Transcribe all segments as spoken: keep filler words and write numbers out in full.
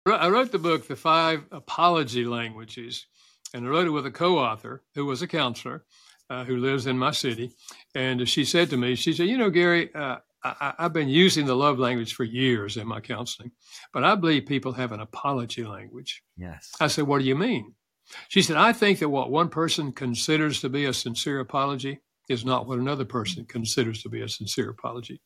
I wrote the book, The Five Apology Languages, and I wrote it with a co-author who was a counselor uh, who lives in my city. And she said to me, she said, you know, Gary, uh, I, I've been using the love language for years in my counseling, but I believe people have an apology language. Yes. I said, what do you mean? She said, I think that what one person considers to be a sincere apology is not what another person considers to be a sincere apology.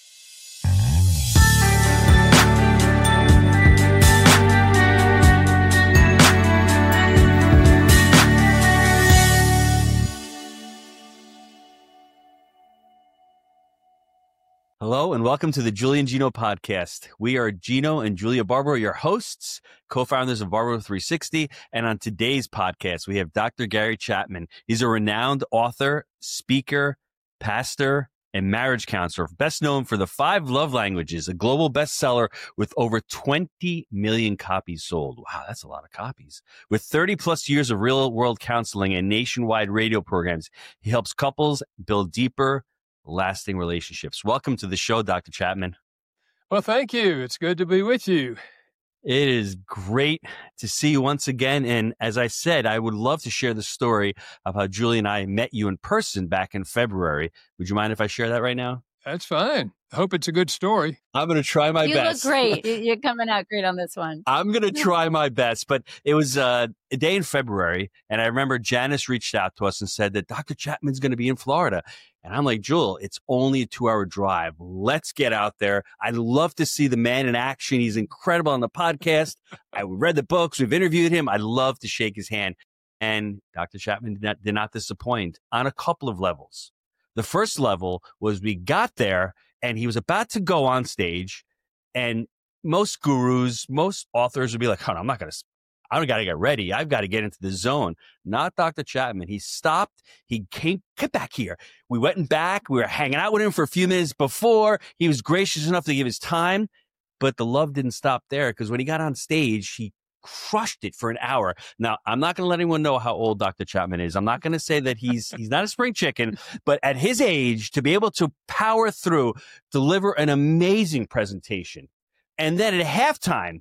Hello and welcome to the Julie and Gino podcast. We are Gino and Julia Barbaro, your hosts, co-founders of Barbaro three sixty. And on today's podcast, we have Doctor Gary Chapman. He's a renowned author, speaker, pastor, and marriage counselor, best known for The Five Love Languages, a global bestseller with over twenty million copies sold. Wow, that's a lot of copies. With thirty plus years of real-world counseling and nationwide radio programs, he helps couples build deeper, lasting relationships. Welcome to the show, Doctor Chapman. Well, thank you. It's good to be with you. It is great to see you once again. And as I said, I would love to share the story of how Julie and I met you in person back in February. Would you mind if I share that right now? That's fine. I hope it's a good story. I'm going to try my you best. You look great. You're coming out great on this one. I'm going to try my best. But it was uh, a day in February, and I remember Janice reached out to us and said that Doctor Chapman's going to be in Florida. And I'm like, Jewel, it's only a two-hour drive. Let's get out there. I'd love to see the man in action. He's incredible on the podcast. I read the books. We've interviewed him. I'd love to shake his hand. And Doctor Chapman did not, did not disappoint on a couple of levels. The first level was we got there, and he was about to go on stage. And most gurus, most authors would be like, oh, no, I'm not going to I don't got to get ready. I've got to get into the zone. Not Doctor Chapman. He stopped. He came, get back here. We went and back. We were hanging out with him for a few minutes before. He was gracious enough to give his time, but the love didn't stop there because when he got on stage, he crushed it for an hour. Now, I'm not going to let anyone know how old Doctor Chapman is. I'm not going to say that he's he's not a spring chicken, but at his age, to be able to power through, deliver an amazing presentation, and then at halftime,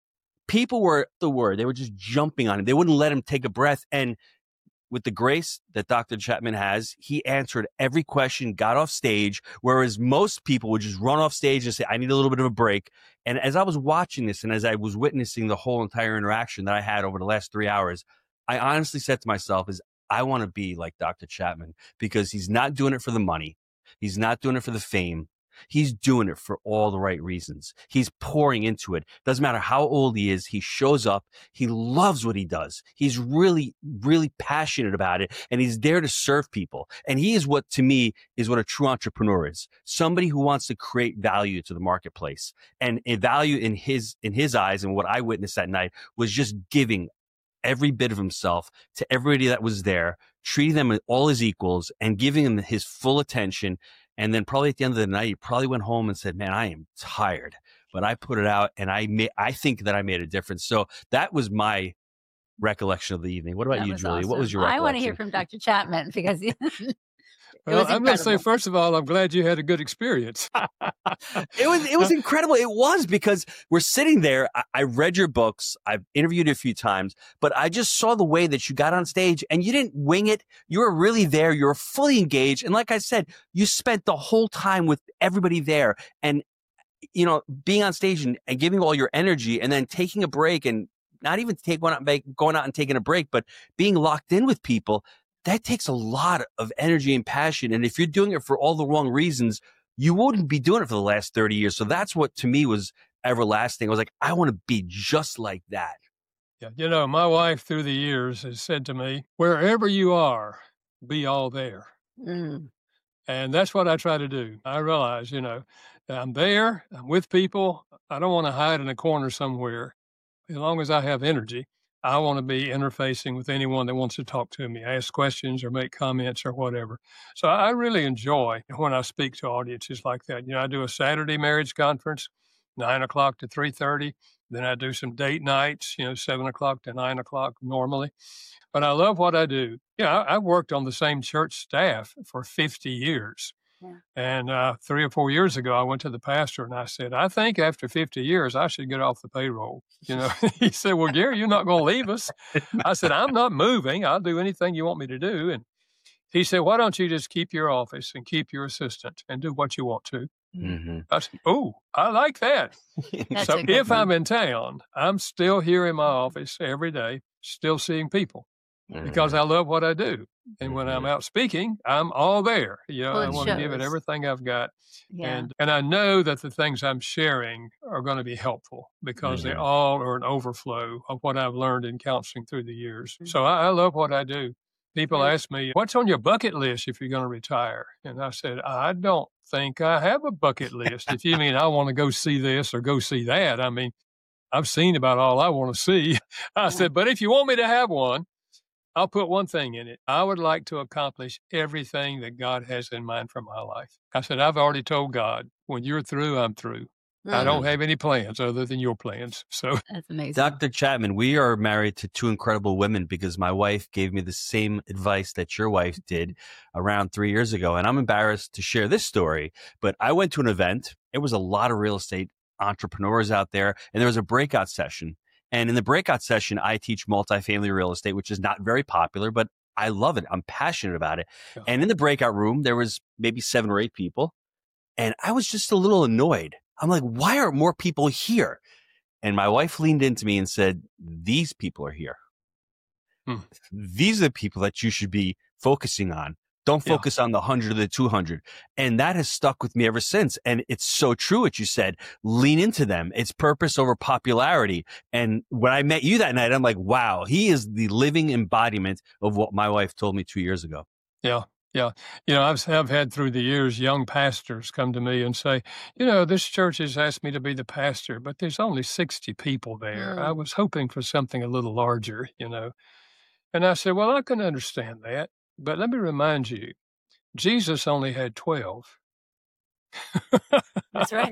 people were the word. They were just jumping on him. They wouldn't let him take a breath. And with the grace that Doctor Chapman has, he answered every question, got off stage, whereas most people would just run off stage and say, I need a little bit of a break. And as I was watching this and as I was witnessing the whole entire interaction that I had over the last three hours, I honestly said to myself, is I want to be like Doctor Chapman because he's not doing it for the money. He's not doing it for the fame. He's doing it for all the right reasons. He's pouring into it. Doesn't matter how old he is. He shows up. He loves what he does. He's really, really passionate about it. And he's there to serve people. And he is what, to me, is what a true entrepreneur is. Somebody who wants to create value to the marketplace. And a value in his, in his eyes, and what I witnessed that night was just giving every bit of himself to everybody that was there, treating them all as equals and giving them his full attention. And then probably at the end of the night, he probably went home and said, man, I am tired, but I put it out and I made, I think that I made a difference. So that was my recollection of the evening. What about that you, was Julie? awesome. What was your recollection? I want to hear from Doctor Chapman because it well, was I'm going to say, first of all, I'm glad you had a good experience. it was it was incredible. It was because we're sitting there. I, I read your books. I've interviewed you a few times, but I just saw the way that you got on stage and you didn't wing it. You were really there. You were fully engaged. And like I said, you spent the whole time with everybody there. And, you know, being on stage and, and giving all your energy and then taking a break and not even take one out, going out and taking a break, but being locked in with people. That takes a lot of energy and passion. And if you're doing it for all the wrong reasons, you wouldn't be doing it for the last thirty years. So that's what to me was everlasting. I was like, I want to be just like that. Yeah. You know, my wife through the years has said to me, wherever you are, be all there. Mm. And that's what I try to do. I realize, you know, I'm there, I'm with people. I don't want to hide in a corner somewhere. As long as I have energy, I want to be interfacing with anyone that wants to talk to me, ask questions or make comments or whatever. So I really enjoy when I speak to audiences like that. You know, I do a Saturday marriage conference, nine o'clock to three thirty. Then I do some date nights, you know, seven o'clock to nine o'clock normally. But I love what I do. Yeah, you know, I, I've worked on the same church staff for fifty years. Yeah. And uh, three or four years ago, I went to the pastor and I said, I think after fifty years, I should get off the payroll. You know, he said, well, Gary, you're not going to leave us. I said, I'm not moving. I'll do anything you want me to do. And he said, why don't you just keep your office and keep your assistant and do what you want to? Mm-hmm. I said, oh, I like that. So if I'm in town, I'm still here in my office every day, still seeing people. Because I love what I do. And when I'm out speaking, I'm all there. You know, Well, I it want to give it shows. everything I've got. Yeah. And and I know that the things I'm sharing are going to be helpful because they Mhm. all are an overflow of what I've learned in counseling through the years. Mhm. So I, I love what I do. People Yeah. ask me, what's on your bucket list if you're going to retire? And I said, I don't think I have a bucket list. If you mean I want to go see this or go see that, I mean, I've seen about all I want to see. I Yeah. said, but if you want me to have one, I'll put one thing in it. I would like to accomplish everything that God has in mind for my life. I said, I've already told God, when you're through, I'm through. I don't Mm, have any plans other than your plans. So, That's amazing. Doctor Chapman, we are married to two incredible women because my wife gave me the same advice that your wife did around three years ago. And I'm embarrassed to share this story, but I went to an event. It was a lot of real estate entrepreneurs out there, and there was a breakout session. And in the breakout session, I teach multifamily real estate, which is not very popular, but I love it. I'm passionate about it. Yeah. And in the breakout room, there was maybe seven or eight people. And I was just a little annoyed. I'm like, why aren't more people here? And my wife leaned into me and said, these people are here. Hmm. These are the people that you should be focusing on. Don't Yeah. focus on the one hundred or the two hundred. And that has stuck with me ever since. And it's so true what you said. Lean into them. It's purpose over popularity. And when I met you that night, I'm like, wow, he is the living embodiment of what my wife told me two years ago. yeah. Yeah. You know, I've, I've had through the years young pastors come to me and say, you know, this church has asked me to be the pastor, but there's only sixty people there. I Mm. was hoping for something a little larger, you know. And I said, well, I can understand that. But let me remind you, Jesus only had twelve. That's right.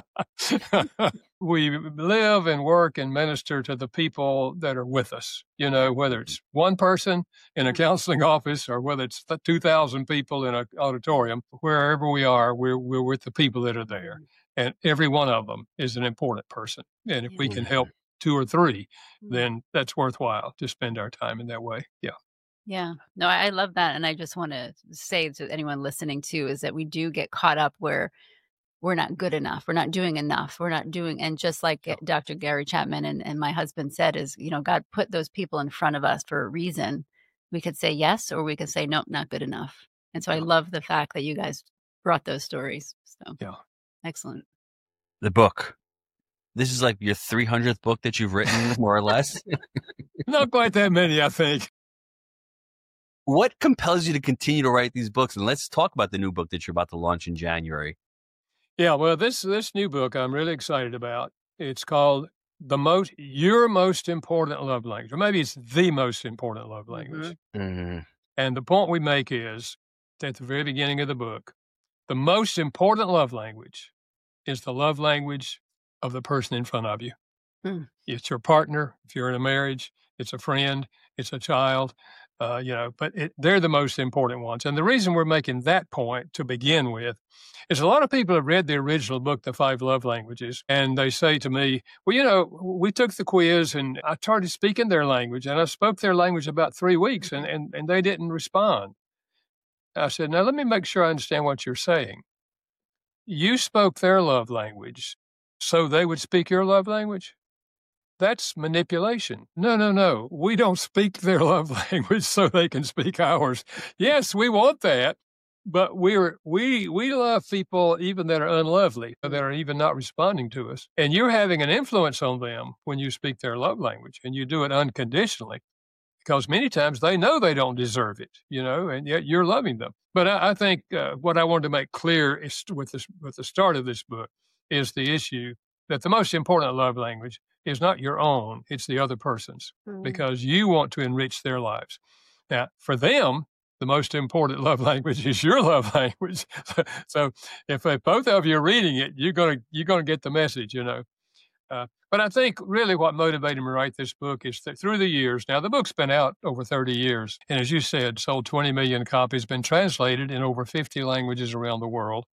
We live and work and minister to the people that are with us, you know, whether it's one person in a counseling office or whether it's two thousand people in an auditorium, wherever we are, we're, we're with the people that are there. And every one of them is an important person. And if we can help two or three, then that's worthwhile to spend our time in that way. Yeah. Yeah. No, I I love that. And I just want to say to anyone listening too, is that we do get caught up where we're not good enough. We're not doing enough. We're not doing, and just like Yeah. Doctor Gary Chapman and, and my husband said is, you know, God put those people in front of us for a reason. We could say yes, or we could say, nope, not good enough. And so I Yeah. love the fact that you guys brought those stories. So Yeah. excellent. The book. This is like your three hundredth book that you've written, more or less. Not quite that many, I think. What compels you to continue to write these books? And let's talk about the new book that you're about to launch in January. Yeah, well, this this new book I'm really excited about. It's called the most your most important love language, or maybe it's the most important love language. Mm-hmm. And the point we make is at the very beginning of the book, the most important love language is the love language of the person in front of you. Mm. It's your partner. If you're in a marriage, it's a friend, it's a child. Uh, you know, but it, they're the most important ones. And the reason we're making that point to begin with is a lot of people have read the original book, The Five Love Languages, and they say to me, well, you know, we took the quiz and I started speaking their language and I spoke their language about three weeks and, and, and they didn't respond. I said, now let me make sure I understand what you're saying. You spoke their love language so they would speak your love language? That's manipulation. No, no, no. We don't speak their love language so they can speak ours. Yes, we want that, but we're we we love people even that are unlovely, that are even not responding to us. And you're having an influence on them when you speak their love language, and you do it unconditionally, because many times they know they don't deserve it, you know, and yet you're loving them. But I, I think uh, what I wanted to make clear is with this with the start of this book is the issue that the most important love language is not your own, it's the other person's, Mm. because you want to enrich their lives. Now, for them, the most important love language is your love language. So if they, both of you are reading it, you're gonna you're gonna get the message, you know. Uh, but I think really what motivated me to write this book is that through the years, now the book's been out over thirty years, and as you said, sold twenty million copies, been translated in over fifty languages around the world.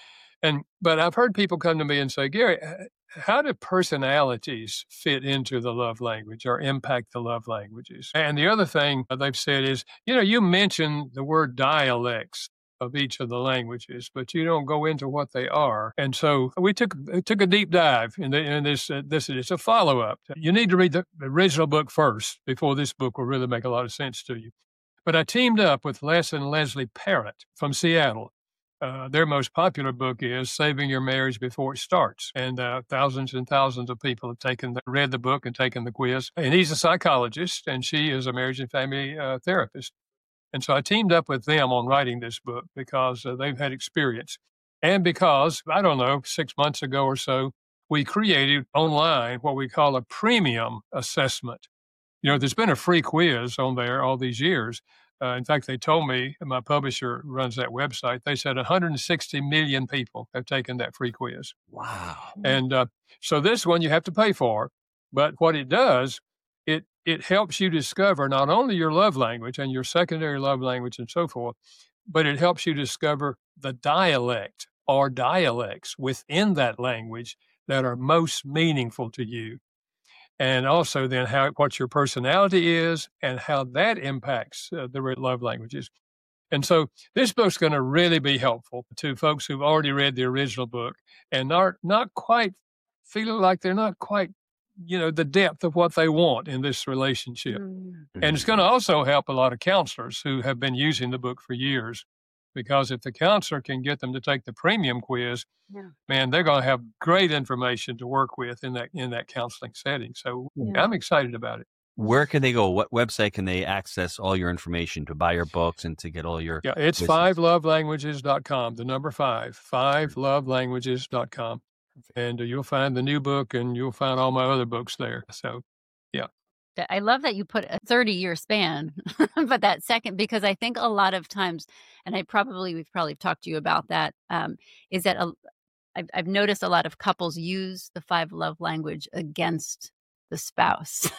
And but I've heard people come to me and say, Gary, how do personalities fit into the love language or impact the love languages? And the other thing they've said is, you know, you mentioned the word dialects of each of the languages, but you don't go into what they are. And so we took took a deep dive in, the, in this. Uh, this is a follow up. You need to read the original book first before this book will really make a lot of sense to you. But I teamed up with Les and Leslie Parrott from Seattle. Uh, their most popular book is Saving Your Marriage Before It Starts. And uh, thousands and thousands of people have taken the, read the book and taken the quiz. And he's a psychologist, and she is a marriage and family uh, therapist. And so I teamed up with them on writing this book because uh, they've had experience. And because, I don't know, six months ago or so, we created online what we call a premium assessment. You know, there's been a free quiz on there all these years. Uh, in fact, they told me, my publisher runs that website, they said one hundred sixty million people have taken that free quiz. Wow. And uh, so this one you have to pay for. But what it does, it it helps you discover not only your love language and your secondary love language and so forth, but it helps you discover the dialect or dialects within that language that are most meaningful to you. And also then how what your personality is and how that impacts uh, the love languages. And so this book's going to really be helpful to folks who've already read the original book and are not quite feeling like they're not quite, you know, the depth of what they want in this relationship. Mm-hmm. And it's going to also help a lot of counselors who have been using the book for years. Because if the counselor can get them to take the premium quiz, yeah. man, they're going to have great information to work with in that in that counseling setting. So yeah. I'm excited about it. Where can they go? What website can they access all your information to buy your books and to get all your... Yeah, it's five love languages dot com, the number five, five love languages dot com. And you'll find the new book and you'll find all my other books there. So, yeah. I love that you put a thirty-year span, but that second, because I think a lot of times, and I probably, we've probably talked to you about that, um, is that a, I've, I've noticed a lot of couples use the five love language against the spouse.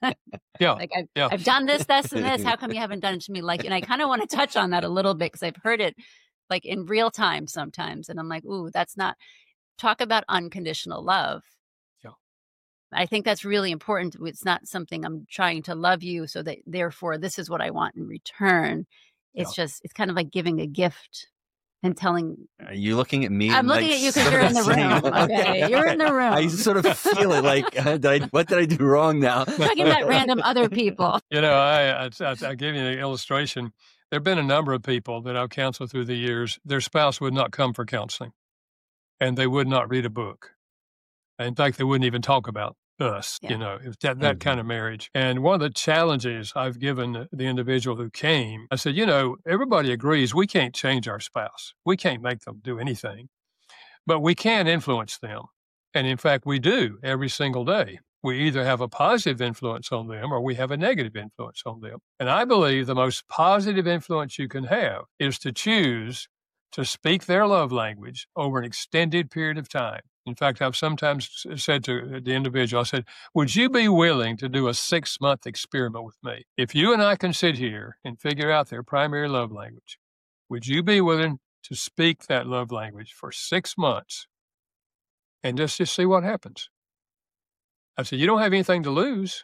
yeah, like I've, yeah. I've done this, this, and this. How come you haven't done it to me? Like, and I kind of want to touch on that a little bit because I've heard it like in real time sometimes. And I'm like, ooh, that's not, talk about unconditional love. I think that's really important. It's not something I'm trying to love you so that therefore this is what I want in return. It's yeah. just, it's kind of like giving a gift and telling. Are you looking at me? I'm looking like, at you because you're in the room. Okay, okay. You're in the room. I sort of feel it like, uh, did I, what did I do wrong now? Talking about random other people. You know, I, I, I, I give you an illustration. There have been a number of people that I've counseled through the years. Their spouse would not come for counseling and they would not read a book. In fact, they wouldn't even talk about us, yeah. you know, that, that mm-hmm. kind of marriage. And one of the challenges I've given the individual who came, I said, you know, everybody agrees we can't change our spouse. We can't make them do anything, but we can influence them. And in fact, we do every single day. We either have a positive influence on them or we have a negative influence on them. And I believe the most positive influence you can have is to choose to speak their love language over an extended period of time. In fact, I've sometimes said to the individual, I said, would you be willing to do a six-month experiment with me? If you and I can sit here and figure out their primary love language, would you be willing to speak that love language for six months and just, just see what happens? I said, you don't have anything to lose,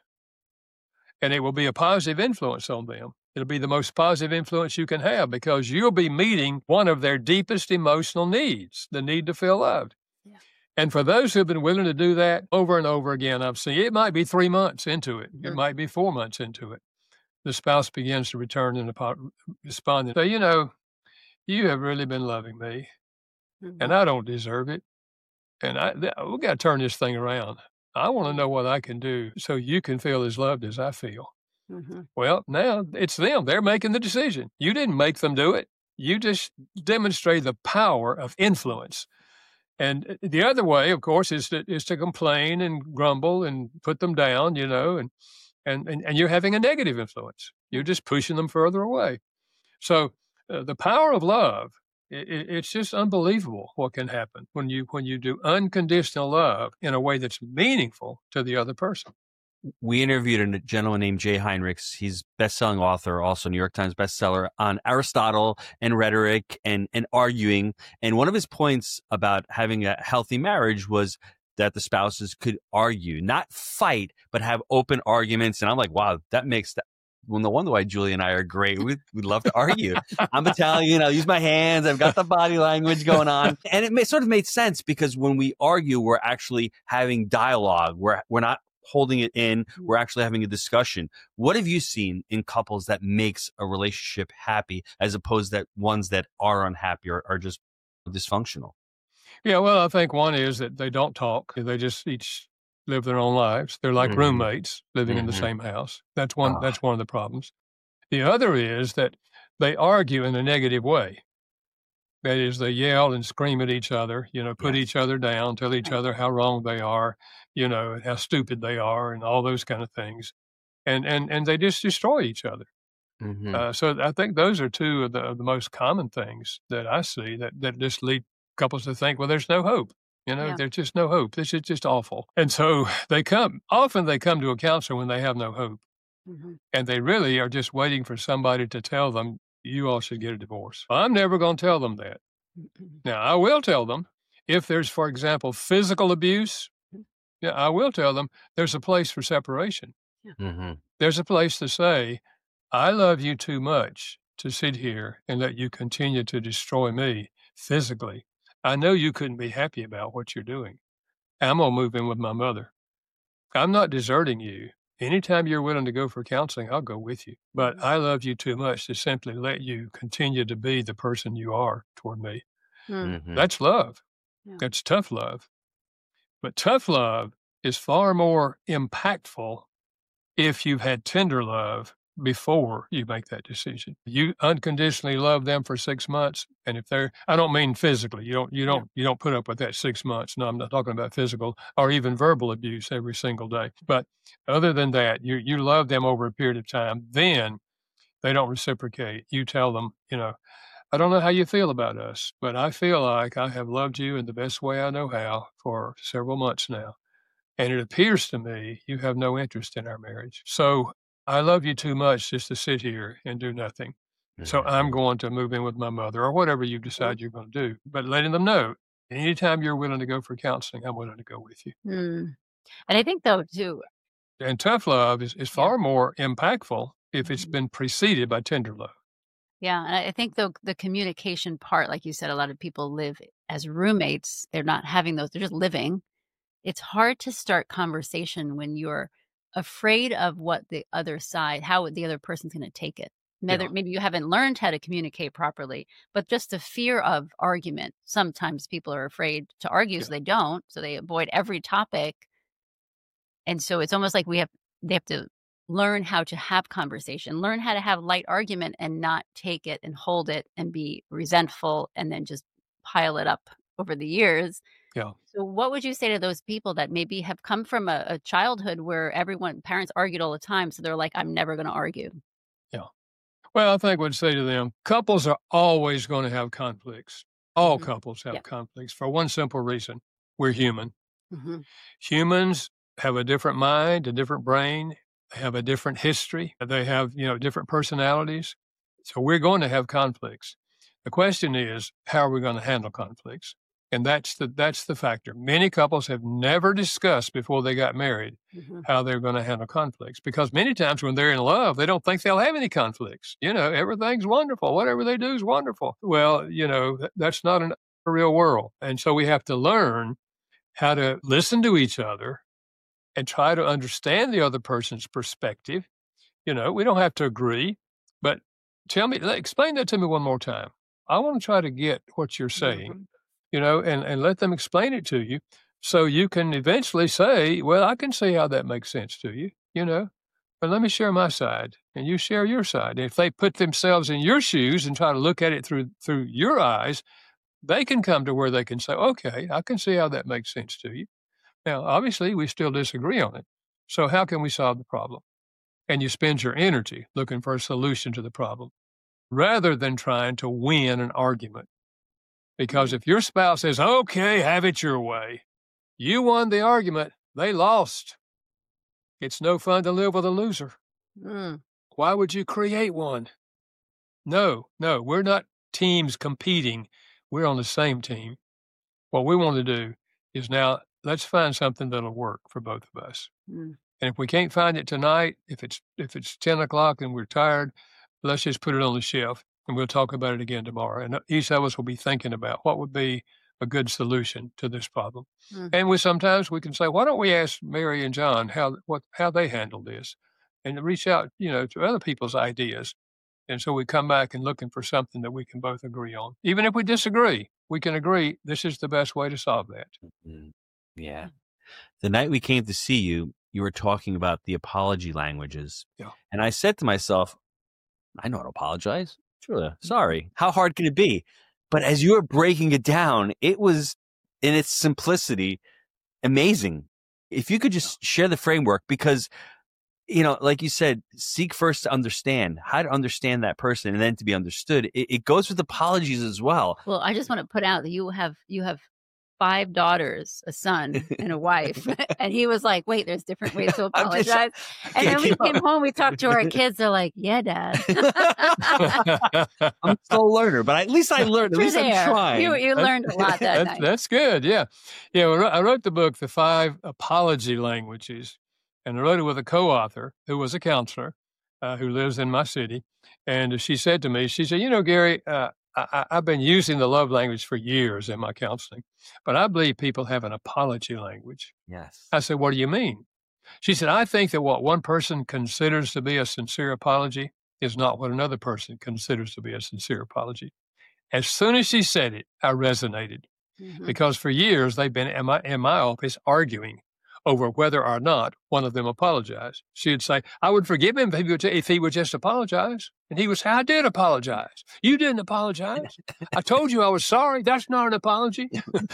and it will be a positive influence on them. It'll be the most positive influence you can have because you'll be meeting one of their deepest emotional needs, the need to feel loved. Yeah. And for those who've been willing to do that over and over again, I've seen it might be three months into it. Mm-hmm. It might be four months into it. The spouse begins to return and respond and say, you know, you have really been loving me mm-hmm. and I don't deserve it. And I, we got to turn this thing around. I want to know what I can do so you can feel as loved as I feel. Mm-hmm. Well, now it's them. They're making the decision. You didn't make them do it. You just demonstrate the power of influence. And the other way, of course, is to, is to complain and grumble and put them down, you know, and, and, and, and you're having a negative influence. You're just pushing them further away. So uh, the power of love It, it, it's just unbelievable what can happen when you when you do unconditional love in a way that's meaningful to the other person. We interviewed a gentleman named Jay Heinrichs. He's best-selling author, also New York Times bestseller, on Aristotle and rhetoric and, and arguing. And one of his points about having a healthy marriage was that the spouses could argue, not fight, but have open arguments. And I'm like, wow, that makes that. Well, no wonder why Julie and I are great. We we love to argue. I'm Italian. I'll use my hands. I've got the body language going on. And it may, sort of made sense because when we argue, we're actually having dialogue. We're we're not holding it in. We're actually having a discussion. What have you seen in couples that makes a relationship happy as opposed to ones that are unhappy or are just dysfunctional? Yeah, well, I think one is that they don't talk. They just each live their own lives. They're like Mm-hmm. roommates living Mm-hmm. in the same house. That's one. Ah. That's one of the problems. The other is that they argue in a negative way. That is, they yell and scream at each other, you know, put Yes. each other down, tell each other how wrong they are, you know, how stupid they are, and all those kind of things. And and and they just destroy each other. Mm-hmm. Uh, so I think those are two of the, of the most common things that I see that, that just lead couples to think, well, there's no hope. You know, Yeah. there's just no hope. This is just awful. And so they come, often they come to a counselor when they have no hope. Mm-hmm. And they really are just waiting for somebody to tell them, you all should get a divorce. I'm never going to tell them that. Mm-hmm. Now, I will tell them if there's, for example, physical abuse, yeah, I will tell them there's a place for separation. Mm-hmm. There's a place to say, I love you too much to sit here and let you continue to destroy me physically. I know you couldn't be happy about what you're doing. I'm going to move in with my mother. I'm not deserting you. Anytime you're willing to go for counseling, I'll go with you. But I love you too much to simply let you continue to be the person you are toward me. Mm-hmm. That's love. Yeah. That's tough love. But tough love is far more impactful if you've had tender love before you make that decision. You unconditionally love them for six months. And if they're, I don't mean physically, you don't, you don't, yeah. you don't put up with that six months. No, I'm not talking about physical or even verbal abuse every single day. But other than that, you, you love them over a period of time. Then they don't reciprocate. You tell them, you know, I don't know how you feel about us, but I feel like I have loved you in the best way I know how for several months now. And it appears to me you have no interest in our marriage. So I love you too much just to sit here and do nothing. Mm-hmm. So I'm going to move in with my mother or whatever you decide you're going to do. But letting them know, anytime you're willing to go for counseling, I'm willing to go with you. Mm. And I think, though, too. And tough love is, is far yeah. more impactful if it's been preceded by tender love. Yeah. And I think, though, the communication part, like you said, a lot of people live as roommates. They're not having those. They're just living. It's hard to start conversation when you're afraid of what the other side, how the other person's going to take it. Maybe, yeah. maybe you haven't learned how to communicate properly, but just the fear of argument. Sometimes people are afraid to argue, yeah. so they don't. So they avoid every topic. And so it's almost like we have, they have to learn how to have conversation, learn how to have light argument and not take it and hold it and be resentful and then just pile it up over the years. Yeah. So what would you say to those people that maybe have come from a, a childhood where everyone, parents argued all the time, so they're like, I'm never going to argue? Yeah. Well, I think I would say to them, couples are always going to have conflicts. All mm-hmm. couples have yeah. conflicts for one simple reason. We're human. Mm-hmm. Humans have a different mind, a different brain. They have a different history. They have, you know, different personalities. So we're going to have conflicts. The question is, how are we going to handle conflicts? And that's the that's the factor. Many couples have never discussed before they got married mm-hmm. how they're going to handle conflicts, because many times when they're in love, they don't think they'll have any conflicts. You know, everything's wonderful. Whatever they do is wonderful. Well, you know, that's not an, a real world. And so we have to learn how to listen to each other and try to understand the other person's perspective. You know, we don't have to agree, but tell me, explain that to me one more time. I want to try to get what you're saying. Mm-hmm. You know, and, and let them explain it to you so you can eventually say, well, I can see how that makes sense to you, you know, but let me share my side and you share your side. And if they put themselves in your shoes and try to look at it through through your eyes, they can come to where they can say, okay, I can see how that makes sense to you. Now, obviously, we still disagree on it. So how can we solve the problem? And you spend your energy looking for a solution to the problem rather than trying to win an argument. Because if your spouse says, okay, have it your way, you won the argument, they lost. It's no fun to live with a loser. Mm. Why would you create one? No, no, we're not teams competing. We're on the same team. What we want to do is now let's find something that'll work for both of us. Mm. And if we can't find it tonight, if it's if it's ten o'clock and we're tired, let's just put it on the shelf and we'll talk about it again tomorrow. And each of us will be thinking about what would be a good solution to this problem. Mm. And we sometimes we can say, why don't we ask Mary and John how what how they handle this, and reach out, you know, to other people's ideas. And so we come back and looking for something that we can both agree on. Even if we disagree, we can agree this is the best way to solve that. Mm-hmm. Yeah. The night we came to see you, you were talking about the apology languages. Yeah. And I said to myself, I know how to apologize. Sure. Sorry. How hard can it be? But as you were breaking it down, it was, in its simplicity, amazing. If you could just share the framework, because, you know, like you said, seek first to understand, how to understand that person and then to be understood. It, it goes with apologies as well. Well, I just want to put out that you have you have five daughters, a son, and a wife. And he was like, wait, there's different ways to apologize. Just, and then we came home, we talked to our kids. They're like, yeah, Dad. I'm still a learner, but at least I learned. At You're least there. I'm trying. You, you learned a lot that that's, night. That's good. Yeah. Yeah. I wrote the book, The Five Apology Languages, and I wrote it with a co-author who was a counselor uh, who lives in my city. And she said to me, she said, you know, Gary, uh, I, I've been using the love language for years in my counseling, but I believe people have an apology language. Yes. I said, what do you mean? She said, I think that what one person considers to be a sincere apology is not what another person considers to be a sincere apology. As soon as she said it, I resonated mm-hmm. because for years they've been in my, in my office arguing over whether or not one of them apologized. She would say, I would forgive him if he would, if he would just apologize. And he would say, I did apologize. You didn't apologize. I told you I was sorry. That's not an apology.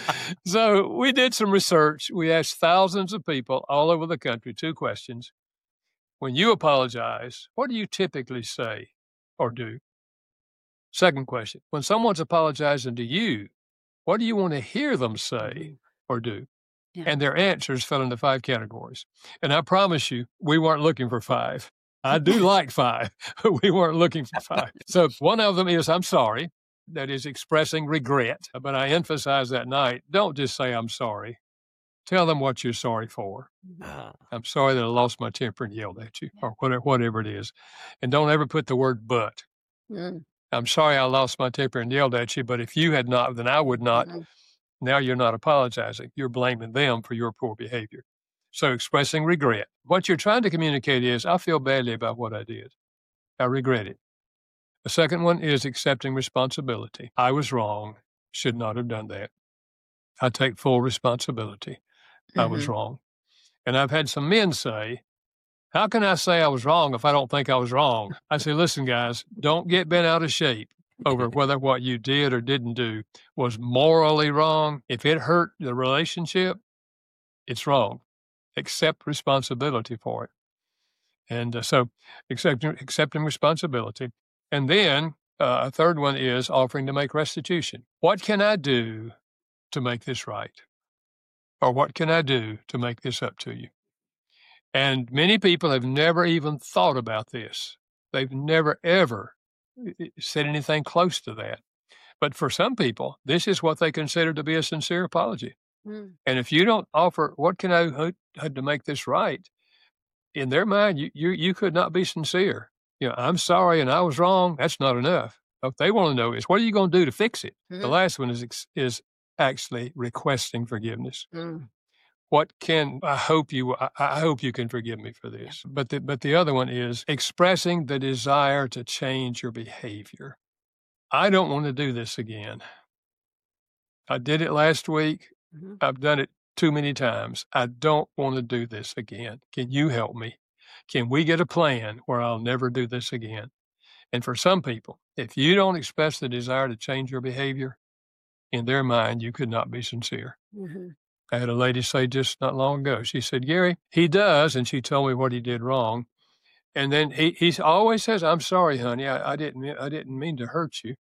So we did some research. We asked thousands of people all over the country two questions. When you apologize, what do you typically say or do? Second question, when someone's apologizing to you, what do you want to hear them say or do? Yeah. And their answers fell into five categories. And I promise you, we weren't looking for five. I do like five, but we weren't looking for five. So one of them is, I'm sorry. That is expressing regret. But I emphasize that night, don't just say, I'm sorry. Tell them what you're sorry for. Uh, I'm sorry that I lost my temper and yelled at you, or whatever, whatever it is. And don't ever put the word but. Mm. I'm sorry I lost my temper and yelled at you, but if you had not, then I would not. Mm-hmm. Now you're not apologizing. You're blaming them for your poor behavior. So expressing regret. What you're trying to communicate is, I feel badly about what I did. I regret it. The second one is accepting responsibility. I was wrong. Should not have done that. I take full responsibility. Mm-hmm. I was wrong. And I've had some men say, how can I say I was wrong if I don't think I was wrong? I say, listen, guys, don't get bent out of shape over whether what you did or didn't do was morally wrong. If it hurt the relationship, it's wrong. Accept responsibility for it. And uh, so accepting, accepting responsibility. And then uh, a third one is offering to make restitution. What can I do to make this right? Or what can I do to make this up to you? And many people have never even thought about this. They've never, ever said anything close to that. But for some people, this is what they consider to be a sincere apology. Mm. And if you don't offer, what can I do to make this right? In their mind, you, you, you could not be sincere. You know, I'm sorry and I was wrong. That's not enough. What they want to know is, what are you going to do to fix it? Mm. The last one is, is actually requesting forgiveness. Mm. What can, I hope you, I, I hope you can forgive me for this. But the, but the other one is expressing the desire to change your behavior. I don't want to do this again. I did it last week. Mm-hmm. I've done it too many times. I don't want to do this again. Can you help me? Can we get a plan where I'll never do this again? And for some people, if you don't express the desire to change your behavior, in their mind, you could not be sincere. Mm-hmm. I had a lady say just not long ago, she said, Gary, he does, and she told me what he did wrong. And then he, he always says, I'm sorry, honey, I, I didn't I didn't mean to hurt you.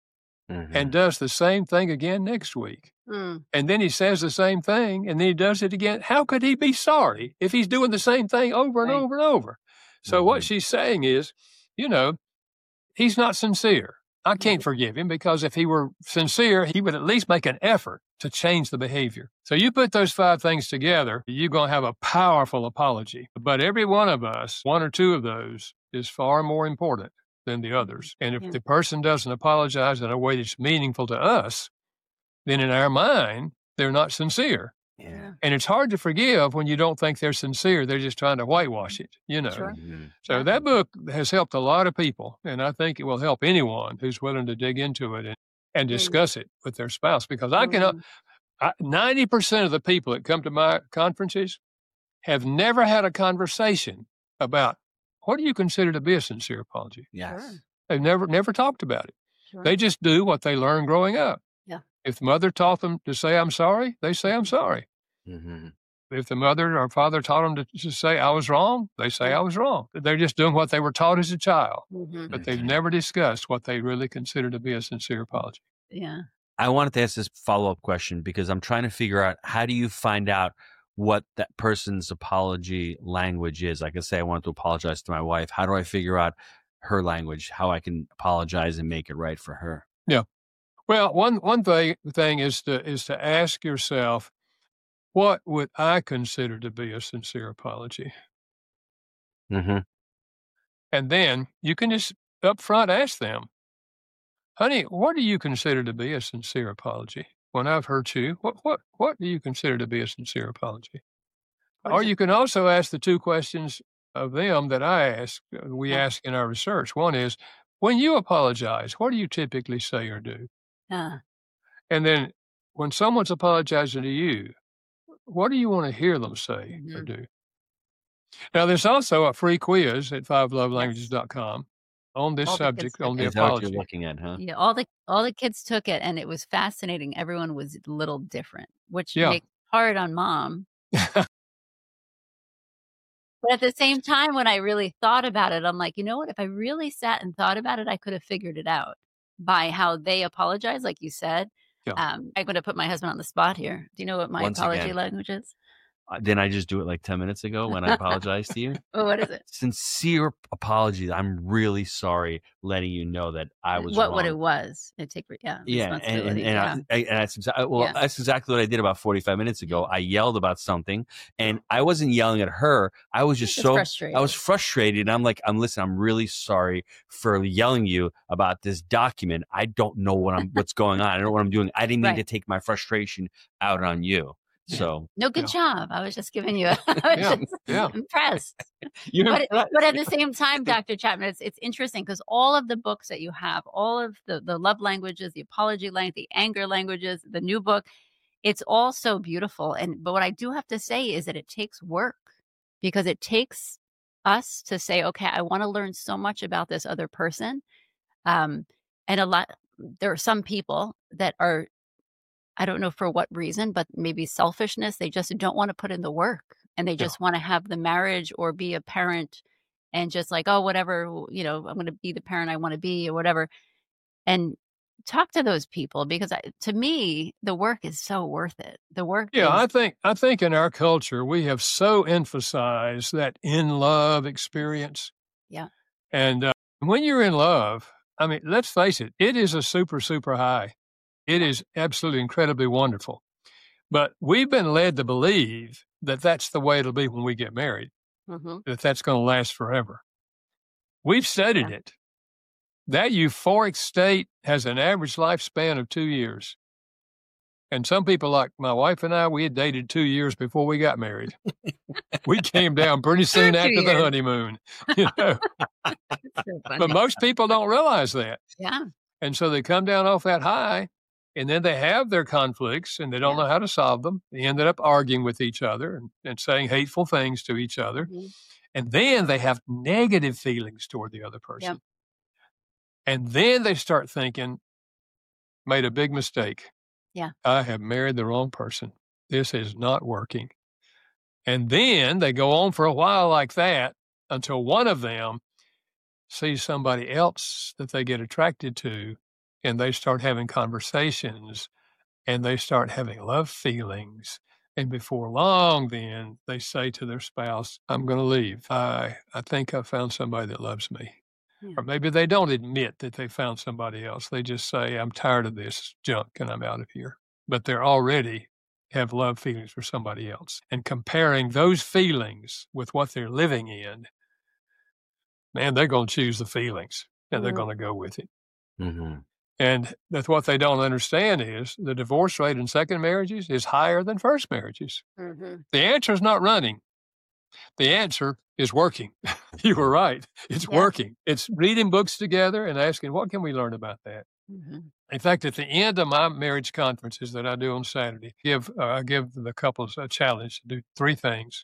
mm-hmm. and does the same thing again next week. Mm. And then he says the same thing, and then he does it again. How could he be sorry if he's doing the same thing over and right. over and over? So mm-hmm. what she's saying is, you know, he's not sincere. I can't forgive him because if he were sincere, he would at least make an effort to change the behavior. So you put those five things together, you're going to have a powerful apology. But every one of us, one or two of those, is far more important than the others. And if yeah. the person doesn't apologize in a way that's meaningful to us, then in our mind, they're not sincere. Yeah. And it's hard to forgive when you don't think they're sincere. They're just trying to whitewash it, you know. Sure. Mm-hmm. So that book has helped a lot of people, and I think it will help anyone who's willing to dig into it and, and discuss mm-hmm. it with their spouse. Because I can, mm-hmm. I, ninety percent of the people that come to my conferences have never had a conversation about what do you consider to be a sincere apology? Yes. Sure. They've never, never talked about it. Sure. They just do what they learned growing up. Yeah. If mother taught them to say, I'm sorry, they say, I'm sorry. Mm-hmm. If the mother or father taught them to, to say, I was wrong, they say, I was wrong. They're just doing what they were taught as a child, mm-hmm. but they've never discussed what they really consider to be a sincere apology. Yeah. I wanted to ask this follow-up question because I'm trying to figure out, how do you find out what that person's apology language is? Like I say, I wanted to apologize to my wife. How do I figure out her language, how I can apologize and make it right for her? Yeah. Well, one one thing thing is to is to ask yourself, what would I consider to be a sincere apology? Mm-hmm. And then you can just up front ask them, honey, what do you consider to be a sincere apology? When I've hurt you, what what what do you consider to be a sincere apology? Or you can also ask the two questions of them that I ask, we ask in our research. One is, when you apologize, what do you typically say or do? Uh. And then when someone's apologizing to you, what do you want to hear them say mm-hmm. or do? Now, there's also a free quiz at five love languages dot com on this all subject, on the Is apology. That what you're looking at, huh? Yeah, all the all the kids took it, and it was fascinating. Everyone was a little different, which yeah. makes it hard on mom. But at the same time, when I really thought about it, I'm like, you know what? If I really sat and thought about it, I could have figured it out by how they apologize, like you said. Yeah. Um, I'm going to put my husband on the spot here. Do you know what my Once apology again. language is? Uh, didn't I just do it like ten minutes ago when I apologized to you? Well, what is it? Sincere apology. I'm really sorry, letting you know that I was what wrong. What it was. It take yeah, yeah, and, and, and, yeah. I, I, and that's exactly well, yeah. that's exactly what I did about forty-five minutes ago. I yelled about something, and I wasn't yelling at her. I was just, just so frustrated. I was frustrated, and I'm like, I'm listen. I'm really sorry for yelling you about this document. I don't know what I'm what's going on. I don't know what I'm doing. I didn't mean right. to take my frustration out on you. So no, good yeah. job. I was just giving you. I was yeah. just yeah. impressed. but, but at the same time, Doctor Chapman, it's it's interesting because all of the books that you have, all of the the love languages, the apology language, the anger languages, the new book, it's all so beautiful. And but what I do have to say is that it takes work because it takes us to say, okay, I want to learn so much about this other person, um, and a lot. There are some people that are. I don't know for what reason, but maybe selfishness. They just don't want to put in the work and they just yeah. want to have the marriage or be a parent and just like, oh, whatever, you know, I'm going to be the parent I want to be or whatever. And talk to those people because I, to me, the work is so worth it. The work. Yeah, is- I think, I think in our culture, we have so emphasized that in love experience. Yeah. And uh, when you're in love, I mean, let's face it, it is a super, super high. It is absolutely incredibly wonderful. But we've been led to believe that that's the way it'll be when we get married, mm-hmm. that that's going to last forever. We've studied yeah. it. That euphoric state has an average lifespan of two years. And some people like my wife and I, we had dated two years before we got married. We came down pretty soon after years. the honeymoon. You know? So but most people don't realize that. Yeah. And so they come down off that high. And then they have their conflicts and they don't yeah. know how to solve them. They ended up arguing with each other and, and saying hateful things to each other. Mm-hmm. And then they have negative feelings toward the other person. Yep. And then they start thinking, made a big mistake. Yeah. I have married the wrong person. This is not working. And then they go on for a while like that until one of them sees somebody else that they get attracted to and they start having conversations, and they start having love feelings. And before long, then they say to their spouse, I'm going to leave. I, I think I found somebody that loves me. Yeah. Or maybe they don't admit that they found somebody else. They just say, I'm tired of this junk and I'm out of here. But they're already have love feelings for somebody else. And comparing those feelings with what they're living in, man, they're going to choose the feelings and mm-hmm. they're going to go with it. Mm-hmm. And that's what they don't understand is the divorce rate in second marriages is higher than first marriages. Mm-hmm. The answer is not running. The answer is working. You were right. It's yeah. working. It's reading books together and asking, what can we learn about that? Mm-hmm. In fact, at the end of my marriage conferences that I do on Saturday, give uh, I give the couples a challenge to do three things.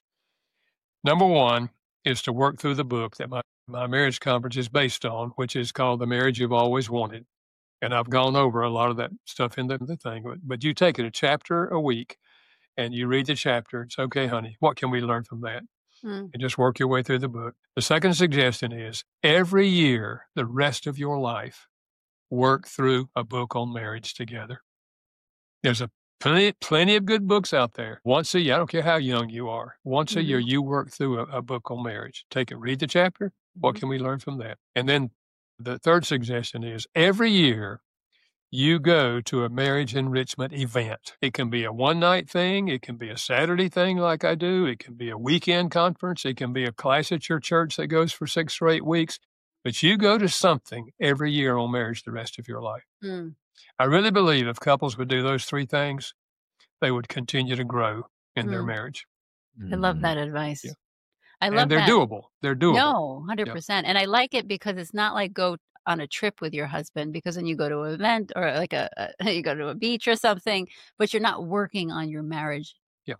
Number one is to work through the book that my, my marriage conference is based on, which is called The Marriage You've Always Wanted. And I've gone over a lot of that stuff in the, the thing. But, but you take it a chapter a week and you read the chapter. It's okay, honey. What can we learn from that? Mm. And just work your way through the book. The second suggestion is every year, the rest of your life, work through a book on marriage together. There's a plenty, plenty of good books out there. Once a year, I don't care how young you are. Once mm-hmm. a year, you work through a, a book on marriage. Take it, read the chapter. What mm-hmm. can we learn from that? And then the third suggestion is every year you go to a marriage enrichment event. It can be a one-night thing. It can be a Saturday thing like I do. It can be a weekend conference. It can be a class at your church that goes for six or eight weeks. But you go to something every year on marriage the rest of your life. Mm. I really believe if couples would do those three things, they would continue to grow in mm. their marriage. I love that advice. Yeah. I love and they're that. doable. They're doable. No, one hundred percent. Yeah. And I like it because it's not like go on a trip with your husband, because when you go to an event or like a, a you go to a beach or something, but you're not working on your marriage. Yeah.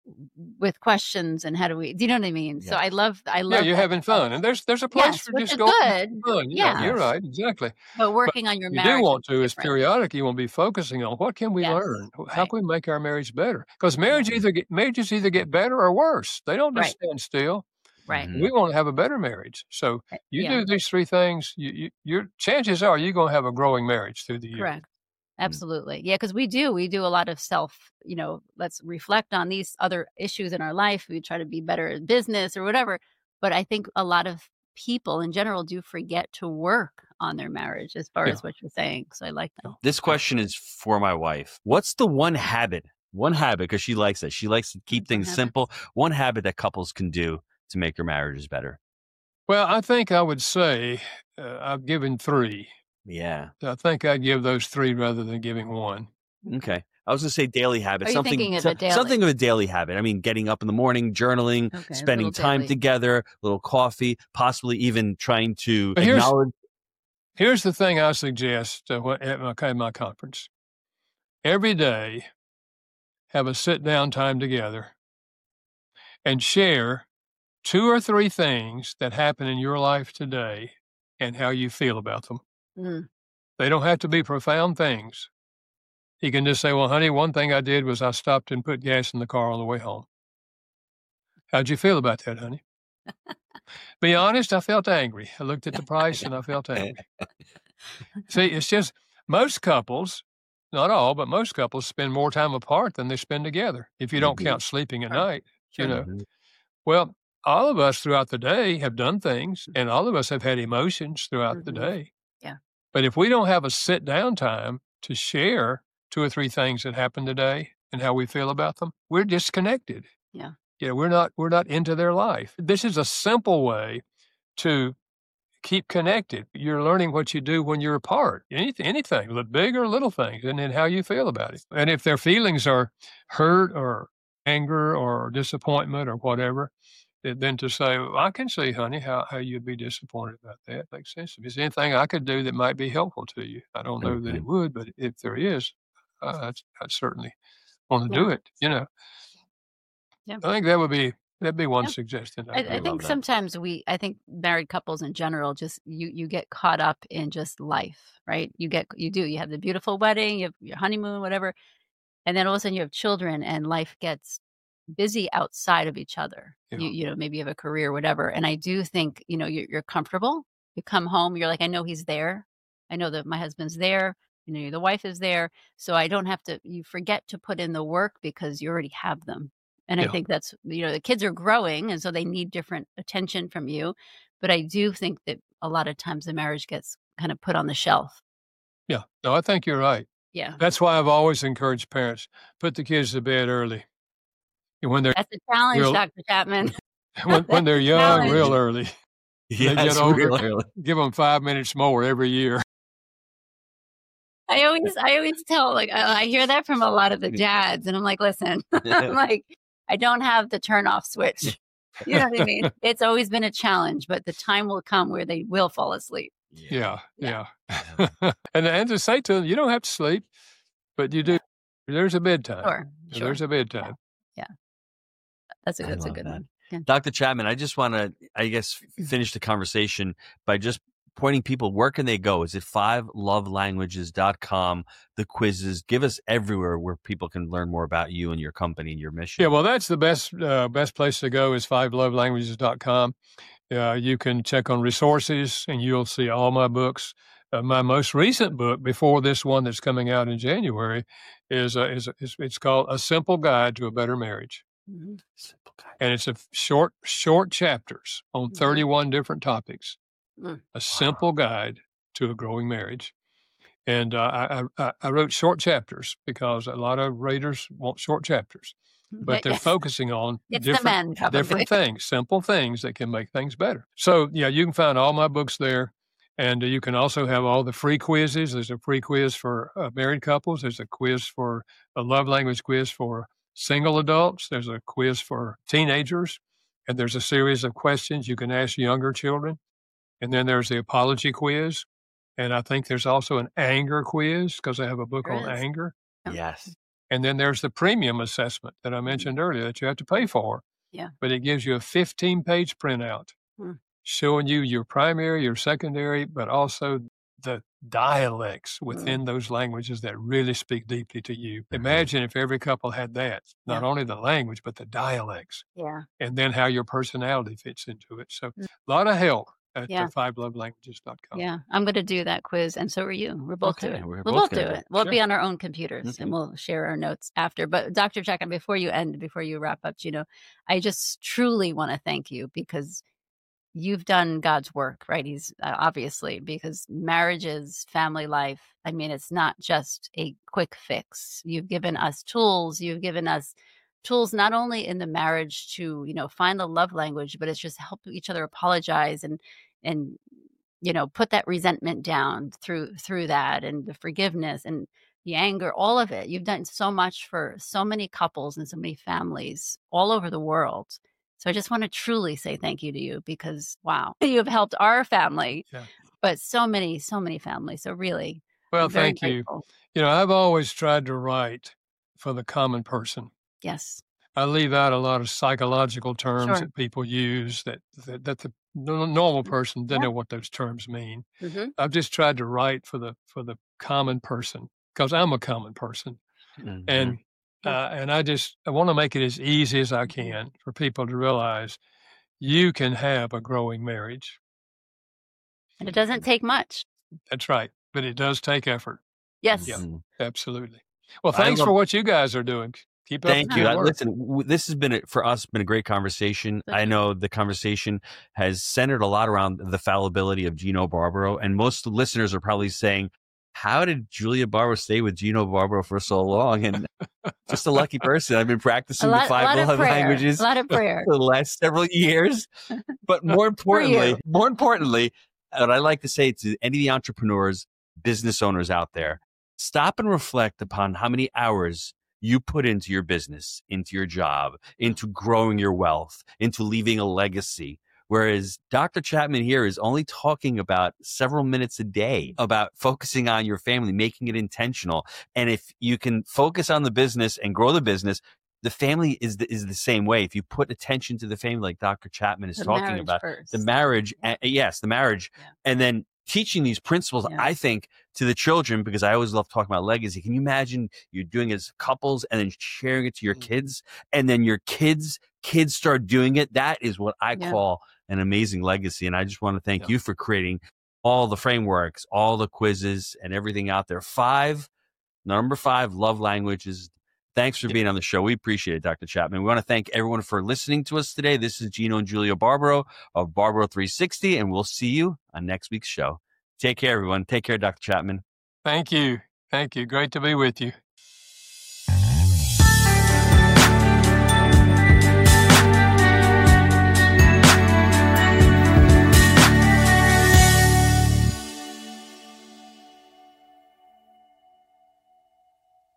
With questions and how do we, do you know what I mean? Yeah. So I love, I love. Yeah, you're that. having fun, and there's there's a place yes, for which just is going good. fun. Yeah, yes. You're right, exactly. But working but on your you marriage. You do want to is is periodic. You want to be focusing on what can we yes. learn? How right. can we make our marriage better? Because marriage yeah. either get, marriages either get better or worse. They don't just right. stand still. Right. We want to have a better marriage. So you yeah. do these three things, you, you, your chances are you're going to have a growing marriage through the year. Correct. Absolutely. Yeah, because we do. We do a lot of self, you know, let's reflect on these other issues in our life. We try to be better in business or whatever. But I think a lot of people in general do forget to work on their marriage as far yeah. as what you're saying. So I like that. This question is for my wife. What's the one habit, one habit, because she likes it. She likes to keep What's things simple. One habit that couples can do to make your marriages better? Well, I think I would say uh, I've given three. Yeah. I think I'd give those three rather than giving one. Okay. I was going to say daily habit. Are you something, thinking of so, a daily? something of a daily habit. I mean, getting up in the morning, journaling, okay, spending time daily. together, a little coffee, possibly even trying to but here's, acknowledge. Here's the thing I suggest uh, at my, at my conference. Every day, have a sit-down time together and share two or three things that happen in your life today and how you feel about them. Mm. They don't have to be profound things. You can just say, well, honey, one thing I did was I stopped and put gas in the car on the way home. How'd you feel about that, honey? Be honest, I felt angry. I looked at the price and I felt angry. See, it's just most couples, not all, but most couples spend more time apart than they spend together. If you don't mm-hmm. count sleeping at night, sure. you know. Mm-hmm. Well, all of us throughout the day have done things, and all of us have had emotions throughout mm-hmm. the day. Yeah. But if we don't have a sit-down time to share two or three things that happened today and how we feel about them, we're disconnected. Yeah. Yeah, we're not we're not into their life. This is a simple way to keep connected. You're learning what you do when you're apart. Anything, anything, big or little things, and then how you feel about it. And if their feelings are hurt or anger or disappointment or whatever, then to say, well, I can see, honey, how, how you'd be disappointed about that. Makes sense. If there's anything I could do that might be helpful to you, I don't know mm-hmm. that it would, but if there is, uh, I'd, I'd certainly want to yeah. do it, you know. Yeah. I think that would be, that'd be one yeah. suggestion. I, I, I think sometimes we, I think married couples in general, just you, you get caught up in just life, right? You get, you do, you have the beautiful wedding, you have your honeymoon, whatever. And then all of a sudden you have children and life gets busy outside of each other. Yeah. You, you know, maybe you have a career, whatever. And I do think, you know, you're, you're comfortable. You come home, you're like, I know he's there. I know that my husband's there. You know, the wife is there, so I don't have to, you forget to put in the work because you already have them. And Yeah. I think that's, you know, the kids are growing, and so they need different attention from you. But I do think that a lot of times the marriage gets kind of put on the shelf. Yeah. No, I think you're right. Yeah. That's why I've always encouraged parents, put the kids to bed early. And when they're That's a challenge, real, Doctor Chapman. when, when they're young, challenge. real early. Yes, They get older, real early. give them five minutes more every year. I always, I always tell, like, I, I hear that from a lot of the dads, and I'm like, listen, I'm like, I don't have the turn off switch. You know what I mean? It's always been a challenge, but the time will come where they will fall asleep. Yeah, Yeah. yeah. and and to say to them, you don't have to sleep, but you do. Yeah. There's a bedtime. Sure, sure. There's a bedtime. Yeah. That's a, I that's a love good that. one. Yeah. Doctor Chapman, I just want to, I guess, finish the conversation by just pointing people, where can they go? Is it five love languages dot com? The quizzes, give us everywhere where people can learn more about you and your company and your mission. Yeah, well, that's the best uh, best place to go is five love languages dot com. Uh, you can check on resources, and you'll see all my books. Uh, my most recent book, before this one that's coming out in January, is uh, is, is it's called A Simple Guide to a Better Marriage. Mm-hmm. Simple guide. And it's a short, short chapters on Mhm. thirty-one different topics. Mm. A simple guide to a growing marriage. And uh, I, I, I wrote short chapters because a lot of readers want short chapters, but they're Yes. focusing on It's the different, men, probably. different things, simple things that can make things better. So, yeah, you can find all my books there. And uh, you can also have all the free quizzes. There's a free quiz for uh, married couples. There's a quiz for a love language quiz for single adults. There's a quiz for teenagers. And there's a series of questions you can ask younger children. And then there's the apology quiz. And I think there's also an anger quiz because I have a book There on is. anger. Yes. And then there's the premium assessment that I mentioned earlier that you have to pay for. Yeah. But it gives you a fifteen-page printout Hmm. showing you your primary, your secondary, but also the dialects within those languages that really speak deeply to you. Imagine if every couple had that, not Yeah. only the language, but the dialects, Yeah. and then how your personality fits into it. So Mm. a lot of help at Yeah. uh, five love languages dot com. Yeah. I'm going to do that quiz, and so are you. We're both Okay, do it. we're We'll both both do gonna do it. it. We'll Sure. be on our own computers, Okay. and we'll share our notes after. But Doctor Chapman, before you end, before you wrap up, you know, I just truly want to thank you because you've done God's work, right? He's uh, obviously, because marriages, family life, I mean, it's not just a quick fix. You've given us tools. You've given us tools not only in the marriage to, you know, find the love language, but it's just help each other apologize and, and, you know, put that resentment down through, through that, and the forgiveness and the anger, all of it. You've done so much for so many couples and so many families all over the world. So I just want to truly say thank you to you because, wow, you have helped our family, Yeah. but so many, so many families. So really, Well, I'm very thank you. grateful. You know, I've always tried to write for the common person. Yes. I leave out a lot of psychological terms Sure. that people use that that, that the n- normal person doesn't Yeah. know what those terms mean. Mm-hmm. I've just tried to write for the for the common person because I'm a common person, Mhm. and uh, and I just I want to make it as easy as I can for people to realize you can have a growing marriage. And it doesn't take much. That's right, but it does take effort. Yes. Yeah. Mhm. Absolutely. Well, I thanks love- for what you guys are doing. Keep up Thank the you. good I- work. Listen, w- this has been a, for us been a great conversation. Thank I you. know the conversation has centered a lot around the fallibility of Gino Barbaro, and most listeners are probably saying, "How did Julia Barbaro stay with Gino Barbaro for so long?" And just a lucky person. I've been A practicing lot, the a five lot of love prayer. languages A lot of prayer. for the last several years. But more importantly, you. more importantly, what I like to say to any of the entrepreneurs, business owners out there, stop and reflect upon how many hours you put into your business, into your job, into growing your wealth, into leaving a legacy. Whereas Doctor Chapman here is only talking about several minutes a day about focusing on your family, making it intentional. And if you can focus on the business and grow the business, the family is the, is the same way. If you put attention to the family, like Doctor Chapman is The talking marriage about, first. the marriage, Yeah. uh, yes, the marriage, Yeah. and then teaching these principles, Yeah. I think, to the children, because I always love talking about legacy. Can you imagine you're doing it as couples and then sharing it to your Mhm. kids, and then your kids, kids start doing it? That is what I Yeah. call an amazing legacy. And I just want to thank Yeah. you for creating all the frameworks, all the quizzes, and everything out there. Five, number five, love languages. Thanks for being on the show. We appreciate it, Doctor Chapman. We want to thank everyone for listening to us today. This is Gino and Julia Barbaro of Barbaro three sixty, and we'll see you on next week's show. Take care, everyone. Take care, Doctor Chapman. Thank you. Thank you. Great to be with you.